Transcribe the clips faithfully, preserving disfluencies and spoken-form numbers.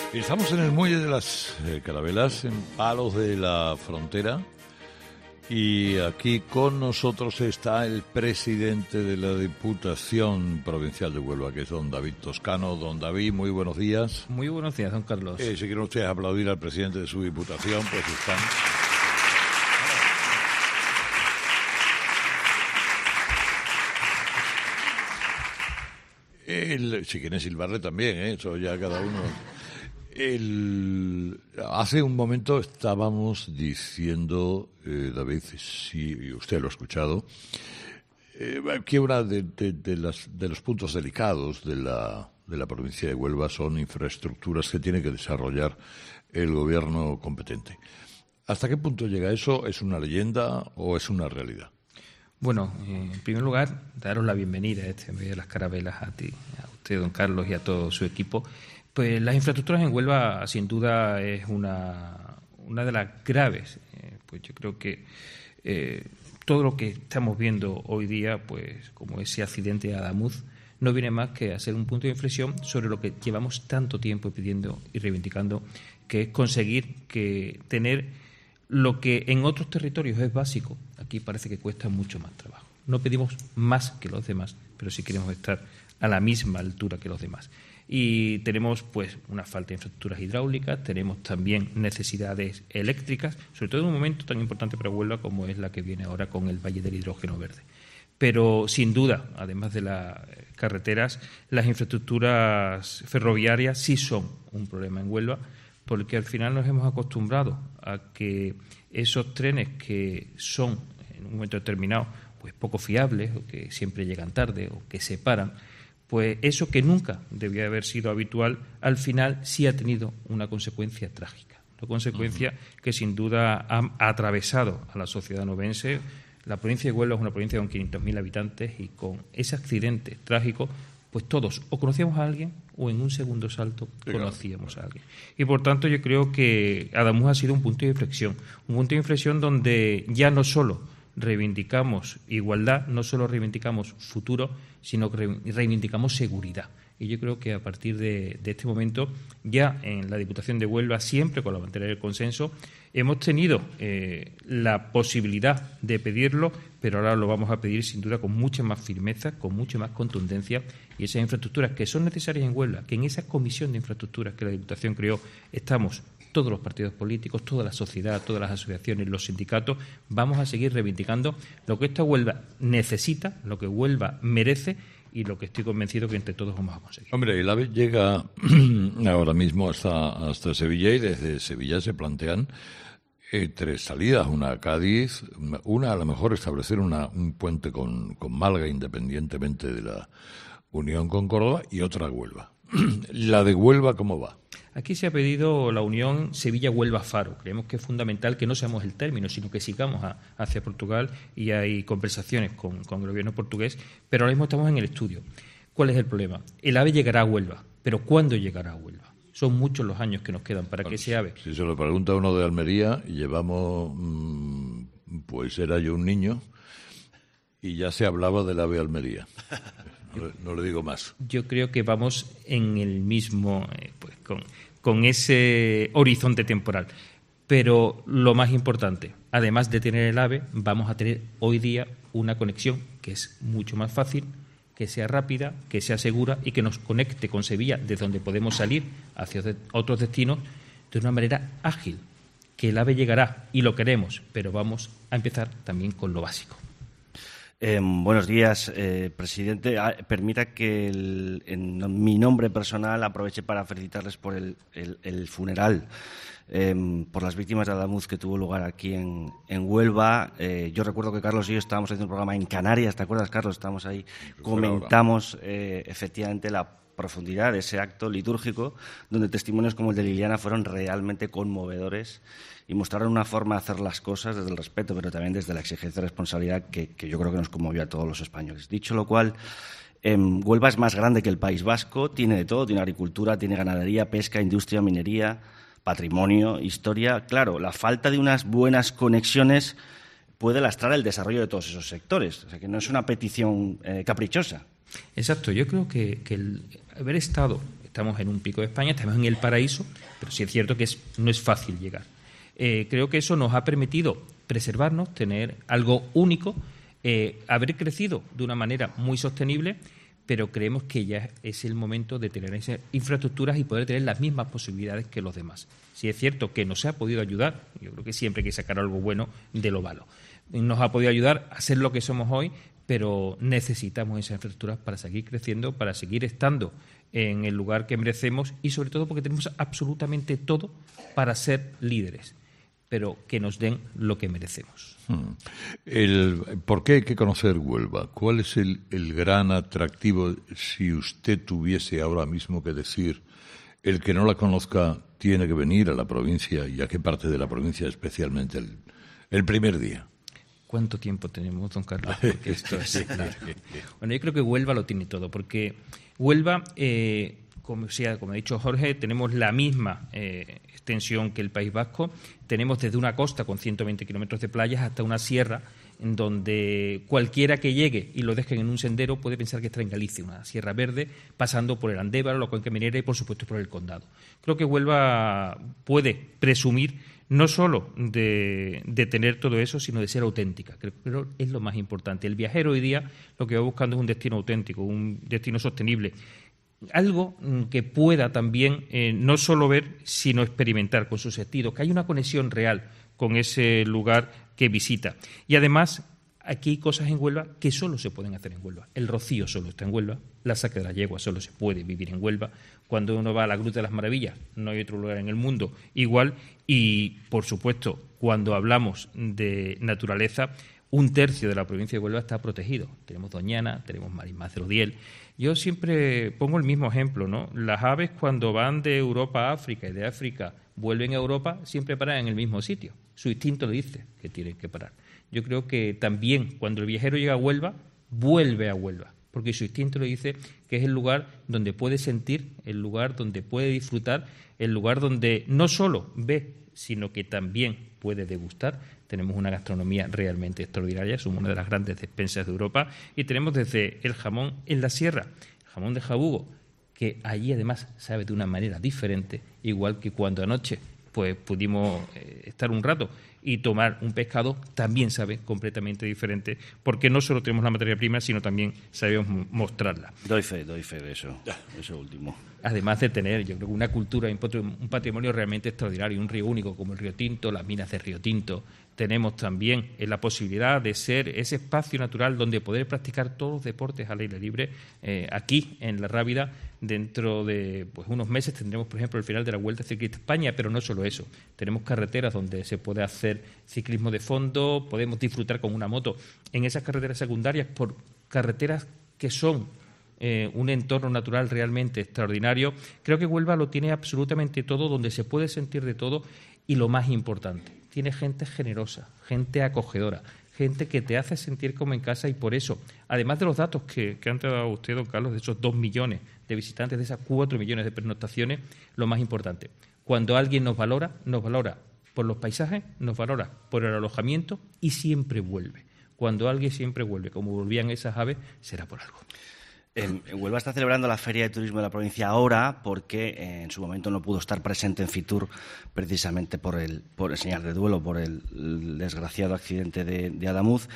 Estamos en el muelle de las eh, Carabelas, en Palos de la Frontera, y aquí con nosotros está el presidente de la Diputación Provincial de Huelva, que es don David Toscano. Don David, muy buenos días. Muy buenos días, don Carlos. Eh, si quieren ustedes aplaudir al presidente de su Diputación, pues están... El, si quieren silbarle también, ¿eh? Eso ya cada uno... El, hace un momento estábamos diciendo, eh, David, si usted lo ha escuchado, eh, que uno de, de, de, las, de los puntos delicados de la, de la provincia de Huelva son infraestructuras que tiene que desarrollar el gobierno competente. ¿Hasta qué punto llega eso? ¿Es una leyenda o es una realidad? Bueno, eh, en primer lugar, daros la bienvenida a este medio de las Carabelas, a ti, a usted, don Carlos, y a todo su equipo. Pues las infraestructuras en Huelva, sin duda, es una, una de las graves. Eh, pues yo creo que eh, todo lo que estamos viendo hoy día, pues como ese accidente a Adamuz, no viene más que a ser un punto de inflexión sobre lo que llevamos tanto tiempo pidiendo y reivindicando, que es conseguir que tener lo que en otros territorios es básico. Aquí parece que cuesta mucho más trabajo. No pedimos más que los demás, pero sí queremos estar a la misma altura que los demás. Y tenemos pues una falta de infraestructuras hidráulicas, tenemos también necesidades eléctricas, sobre todo en un momento tan importante para Huelva como es la que viene ahora con el Valle del Hidrógeno Verde. Pero sin duda, además de las carreteras, las infraestructuras ferroviarias sí son un problema en Huelva, porque al final nos hemos acostumbrado a que esos trenes que son en un momento determinado pues poco fiables, o que siempre llegan tarde, o que se paran, pues eso que nunca debía haber sido habitual, al final sí ha tenido una consecuencia trágica. Una consecuencia uh-huh. que sin duda ha atravesado a la sociedad novense. La provincia de Huelva es una provincia con quinientos mil habitantes y con ese accidente trágico, pues todos o conocíamos a alguien o en un segundo salto conocíamos a alguien. Y por tanto yo creo que Adamuz ha sido un punto de inflexión, un punto de inflexión donde ya no solo reivindicamos igualdad, no solo reivindicamos futuro, sino que reivindicamos seguridad. Y yo creo que a partir de, de este momento, ya en la Diputación de Huelva, siempre con la bandera del consenso, hemos tenido eh, la posibilidad de pedirlo, pero ahora lo vamos a pedir sin duda con mucha más firmeza, con mucha más contundencia, y esas infraestructuras que son necesarias en Huelva, que en esa comisión de infraestructuras que la Diputación creó, estamos todos los partidos políticos, toda la sociedad, todas las asociaciones, los sindicatos, vamos a seguir reivindicando lo que esta Huelva necesita, lo que Huelva merece y lo que estoy convencido que entre todos vamos a conseguir. Hombre, el AVE llega ahora mismo hasta, hasta Sevilla y desde Sevilla se plantean eh, tres salidas, una a Cádiz, una a lo mejor establecer una, un puente con, con Málaga independientemente de la unión con Córdoba y otra a Huelva. ¿La de Huelva cómo va? Aquí se ha pedido la unión Sevilla-Huelva-Faro. Creemos que es fundamental que no seamos el término, sino que sigamos a, hacia Portugal, y hay conversaciones con, con el gobierno portugués, pero ahora mismo estamos en el estudio. ¿Cuál es el problema? El AVE llegará a Huelva, pero ¿cuándo llegará a Huelva? Son muchos los años que nos quedan para bueno, que ese AVE... Si se lo pregunta uno de Almería, llevamos, pues era yo un niño, y ya se hablaba del AVE Almería. No, no le digo más. Yo creo que vamos en el mismo, eh, pues con, con ese horizonte temporal. Pero lo más importante, además de tener el AVE, vamos a tener hoy día una conexión que es mucho más fácil, que sea rápida, que sea segura y que nos conecte con Sevilla, desde donde podemos salir hacia otros destinos de una manera ágil. Que el AVE llegará y lo queremos, pero vamos a empezar también con lo básico. Eh, buenos días, eh, presidente. Ah, permita que el, en mi nombre personal aproveche para felicitarles por el, el, el funeral, eh, por las víctimas de Adamuz que tuvo lugar aquí en, en Huelva. Eh, yo recuerdo que Carlos y yo estábamos haciendo un programa en Canarias, ¿te acuerdas, Carlos? Estábamos ahí, comentamos eh, efectivamente la profundidad de ese acto litúrgico, donde testimonios como el de Liliana fueron realmente conmovedores y mostraron una forma de hacer las cosas desde el respeto, pero también desde la exigencia de responsabilidad que, que yo creo que nos conmovió a todos los españoles. Dicho lo cual, eh, Huelva es más grande que el País Vasco, tiene de todo, tiene agricultura, tiene ganadería, pesca, industria, minería, patrimonio, historia. Claro, la falta de unas buenas conexiones puede lastrar el desarrollo de todos esos sectores, o sea que no es una petición eh, caprichosa. Exacto, yo creo que, que el haber estado estamos en un pico de España, estamos en el paraíso, pero sí es cierto que es, no es fácil llegar. Eh, creo que eso nos ha permitido preservarnos, tener algo único, eh, haber crecido de una manera muy sostenible, pero creemos que ya es el momento de tener esas infraestructuras y poder tener las mismas posibilidades que los demás. Si es cierto que nos ha podido ayudar, yo creo que siempre hay que sacar algo bueno de lo malo. Nos ha podido ayudar a ser lo que somos hoy, pero necesitamos esas infraestructuras para seguir creciendo, para seguir estando en el lugar que merecemos y sobre todo porque tenemos absolutamente todo para ser líderes, pero que nos den lo que merecemos. Hmm. El, ¿Por qué hay que conocer Huelva? ¿Cuál es el, el gran atractivo si usted tuviese ahora mismo que decir el que no la conozca tiene que venir a la provincia y a qué parte de la provincia especialmente el, el primer día? ¿Cuánto tiempo tenemos, don Carlos? Porque esto es, claro. Bueno, yo creo que Huelva lo tiene todo, porque Huelva, eh, como, sea, como ha dicho Jorge, tenemos la misma eh, extensión que el País Vasco. Tenemos desde una costa con ciento veinte kilómetros de playas hasta una sierra en donde cualquiera que llegue y lo dejen en un sendero puede pensar que está en Galicia, una sierra verde, pasando por el Andévalo, la Cuenca Minera y, por supuesto, por el Condado. Creo que Huelva puede presumir no solo de, de tener todo eso, sino de ser auténtica. Creo que es lo más importante. El viajero hoy día lo que va buscando es un destino auténtico, un destino sostenible. Algo que pueda también eh, no solo ver, sino experimentar con sus sentidos, que hay una conexión real con ese lugar que visita. Y además, aquí hay cosas en Huelva que solo se pueden hacer en Huelva. El rocío solo está en Huelva, la saca de la yegua solo se puede vivir en Huelva. Cuando uno va a la Gruta de las Maravillas, no hay otro lugar en el mundo igual. Y, por supuesto, cuando hablamos de naturaleza, un tercio de la provincia de Huelva está protegido. Tenemos Doñana, tenemos Marismas del Odiel. Yo siempre pongo el mismo ejemplo, ¿no? Las aves, cuando van de Europa a África y de África vuelven a Europa, siempre paran en el mismo sitio. Su instinto le dice que tienen que parar. Yo creo que también cuando el viajero llega a Huelva, vuelve a Huelva, porque su instinto le dice que es el lugar donde puede sentir, el lugar donde puede disfrutar, el lugar donde no solo ve, sino que también puede degustar. Tenemos una gastronomía realmente extraordinaria, somos una de las grandes despensas de Europa y tenemos desde el jamón en la sierra, el jamón de Jabugo, que allí además sabe de una manera diferente, igual que cuando anoche pues pudimos eh, estar un rato y tomar un pescado, también sabe completamente diferente, porque no solo tenemos la materia prima, sino también sabemos mostrarla. Doy fe, doy fe de eso, eso último. Además de tener, yo creo que una cultura, un patrimonio realmente extraordinario, un río único como el Río Tinto, las minas de Río Tinto. Tenemos también la posibilidad de ser ese espacio natural donde poder practicar todos los deportes al aire libre. Eh, aquí, en La Rábida, dentro de pues, unos meses tendremos, por ejemplo, el final de la Vuelta Ciclista España, pero no solo eso. Tenemos carreteras donde se puede hacer ciclismo de fondo, podemos disfrutar con una moto en esas carreteras secundarias por carreteras que son eh, un entorno natural realmente extraordinario. Creo que Huelva lo tiene absolutamente todo, donde se puede sentir de todo y lo más importante, tiene gente generosa, gente acogedora, gente que te hace sentir como en casa y por eso, además de los datos que, que han dado usted, don Carlos, de esos dos millones de visitantes, de esas cuatro millones de pernoctaciones, lo más importante, cuando alguien nos valora, nos valora por los paisajes, nos valora por el alojamiento y siempre vuelve. Cuando alguien siempre vuelve, como volvían esas aves, será por algo. En Huelva está celebrando la Feria de Turismo de la provincia ahora porque eh, en su momento no pudo estar presente en Fitur precisamente por el, por el señal de duelo, por el, el desgraciado accidente de, de Adamuz.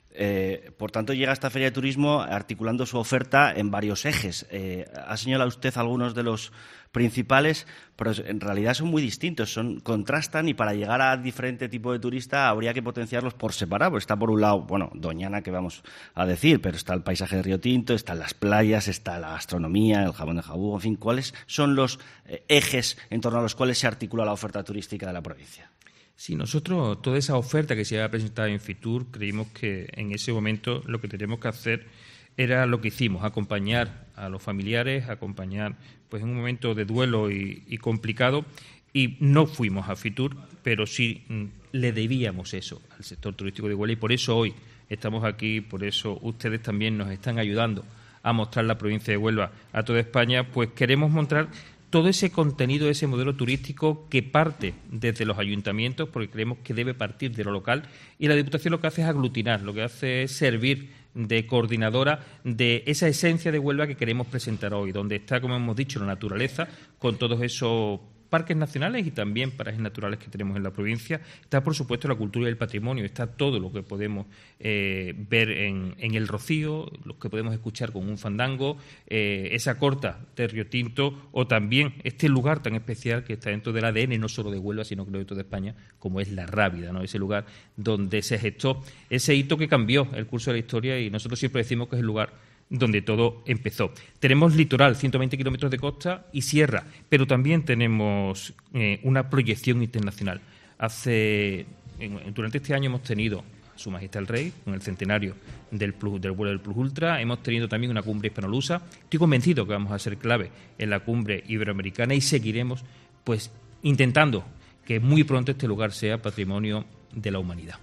Eh, por tanto, llega esta Feria de Turismo articulando su oferta en varios ejes. Eh, ha señalado usted algunos de los principales, pero en realidad son muy distintos, son contrastan y para llegar a diferente tipo de turista habría que potenciarlos por separado. Está por un lado, bueno, Doñana, que vamos a decir, pero está el paisaje de Río Tinto, están las playas, está la gastronomía, el jamón de Jabugo, en fin, ¿cuáles son los eh, ejes en torno a los cuales se articula la oferta turística de la provincia? Sí, nosotros, toda esa oferta que se había presentado en Fitur, creímos que en ese momento lo que teníamos que hacer era lo que hicimos, acompañar a los familiares, acompañar pues en un momento de duelo y, y complicado, y no fuimos a Fitur, pero sí mm, le debíamos eso al sector turístico de Huelva y por eso hoy estamos aquí, por eso ustedes también nos están ayudando a mostrar la provincia de Huelva a toda España, pues queremos mostrar todo ese contenido, ese modelo turístico que parte desde los ayuntamientos, porque creemos que debe partir de lo local, y la Diputación lo que hace es aglutinar, lo que hace es servir de coordinadora de esa esencia de Huelva que queremos presentar hoy, donde está, como hemos dicho, la naturaleza, con todos esos parques nacionales y también parajes naturales que tenemos en la provincia. Está, por supuesto, la cultura y el patrimonio, está todo lo que podemos eh, ver en, en el Rocío, lo que podemos escuchar con un fandango, eh, esa corta de Río Tinto, o también este lugar tan especial que está dentro del A D N, no solo de Huelva, sino creo de toda España, como es La Rábida, ¿no? Ese lugar donde se gestó ese hito que cambió el curso de la historia, y nosotros siempre decimos que es el lugar donde todo empezó. Tenemos litoral, ciento veinte kilómetros de costa y sierra, pero también tenemos eh, una proyección internacional. Hace en, durante este año hemos tenido a Su Majestad el Rey, con el centenario del, plus, del vuelo del Plus Ultra, hemos tenido también una cumbre hispanolusa. Estoy convencido que vamos a ser clave en la cumbre iberoamericana y seguiremos pues intentando que muy pronto este lugar sea patrimonio de la humanidad.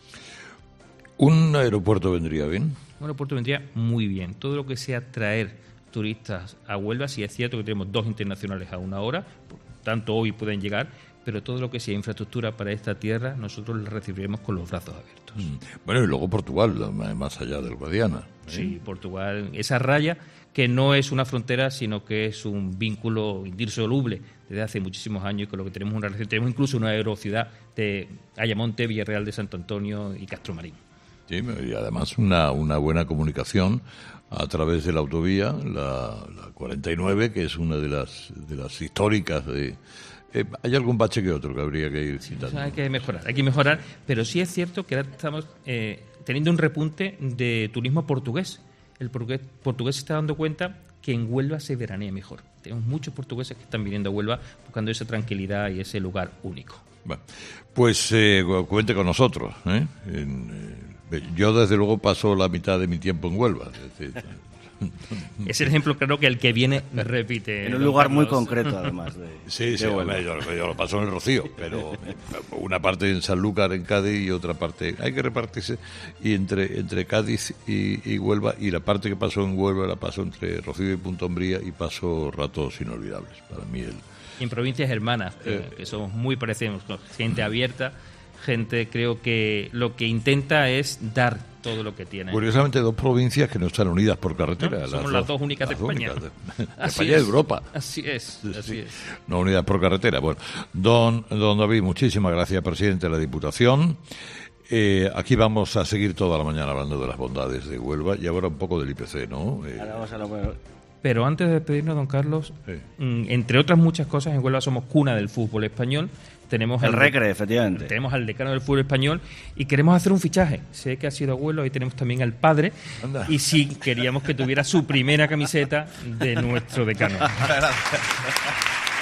¿Un aeropuerto vendría bien? Un aeropuerto vendría muy bien. Todo lo que sea traer turistas a Huelva, sí es cierto que tenemos dos internacionales a una hora, por tanto hoy pueden llegar, pero todo lo que sea infraestructura para esta tierra, nosotros la recibiremos con los brazos abiertos. Mm. Bueno, y luego Portugal, más allá del Guadiana, ¿eh? Sí, Portugal, esa raya que no es una frontera, sino que es un vínculo indisoluble desde hace muchísimos años, y con lo que tenemos una relación. Tenemos incluso una aerociudad de Ayamonte, Villarreal de Santo Antonio y Castromarín. Sí, y además una, una buena comunicación a través de la autovía, la, la cuarenta y nueve, que es una de las de las históricas. De, eh, hay algún bache que otro que habría que ir citando. Sí, o sea, hay que mejorar, hay que mejorar, pero sí es cierto que ahora estamos eh, teniendo un repunte de turismo portugués. El portugués, portugués se está dando cuenta que en Huelva se veranea mejor. Tenemos muchos portugueses que están viniendo a Huelva buscando esa tranquilidad y ese lugar único. Bueno, pues eh, cuente con nosotros, ¿eh? En, eh, yo, desde luego, paso la mitad de mi tiempo en Huelva. Es decir, es el ejemplo, creo que el que viene repite. En un lugar Carlos. Muy concreto, además. De, sí, de sí, hombre, yo, yo lo paso en el Rocío, pero una parte en Sanlúcar, en Cádiz, y otra parte. Hay que repartirse. Y entre entre Cádiz y, y Huelva, y la parte que pasó en Huelva la paso entre Rocío y Punta Umbría, y paso ratos inolvidables. Para mí, el. En provincias hermanas, que, eh, que somos muy parecidos, gente abierta. Gente, creo que lo que intenta es dar todo lo que tiene. Curiosamente, dos provincias que no están unidas por carretera. No, somos las, las dos únicas las de España. Únicas de, de España y de Europa. Así es, así sí, es. No unidas por carretera. Bueno, don, don David, muchísimas gracias, presidente de la Diputación. Eh, aquí vamos a seguir toda la mañana hablando de las bondades de Huelva, y ahora un poco del I P C, ¿no? Eh, ahora vamos a lo... Pero antes de despedirnos, don Carlos, sí. entre otras muchas cosas, en Huelva somos cuna del fútbol español. Tenemos el al, Recre, efectivamente. Tenemos al decano del fútbol español y queremos hacer un fichaje. Sé que ha sido abuelo, y tenemos también al padre. Anda. Y sí, queríamos que tuviera su primera camiseta de nuestro decano. Gracias.